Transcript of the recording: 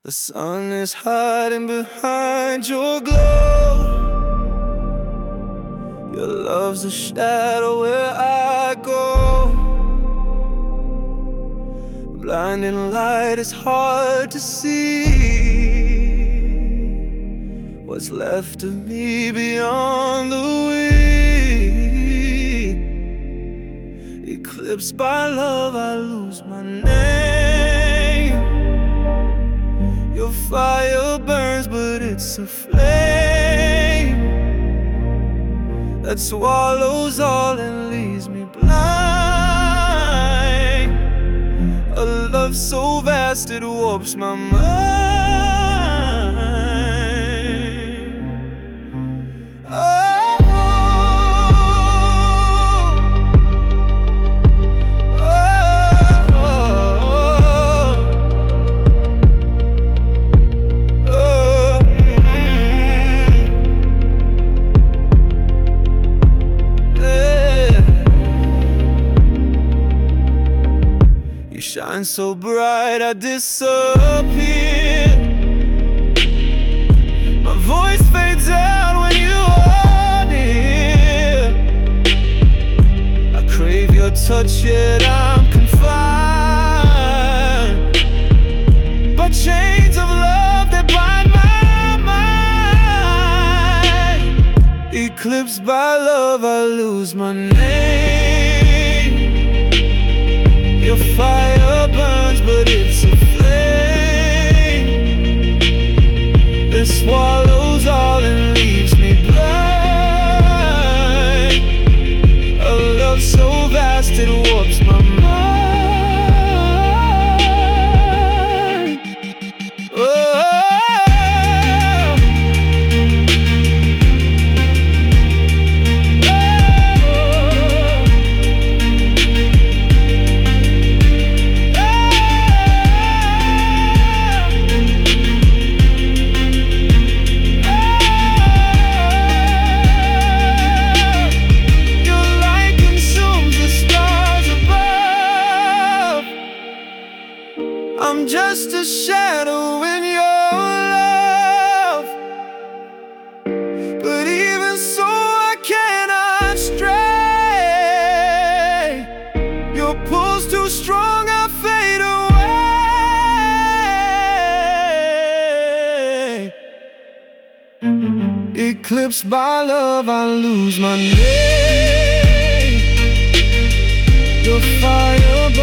The sun is hiding behind your glow. Your love's a shadow where I go. Blinding light is hard to see. What's left of me beyond the wind? Eclipsed by love, I lose my name. Your fire burns, but it's a flame that swallows all and leaves me blind. A love so vast it warps my mind. You shine so bright, I disappear. My voice fades out when you are near. I crave your touch, yet I'm confined by chains of love that bind my mind. Eclipsed by love, I lose my name. Your fire burns, but it's a flame that swallows all and leaves me blind. A love so vast it warps my mind. Oh. I'm just a shadow in your love, but even so I cannot stray. Your pull's too strong, I fade away. Eclipsed by love, I lose my name. Your fire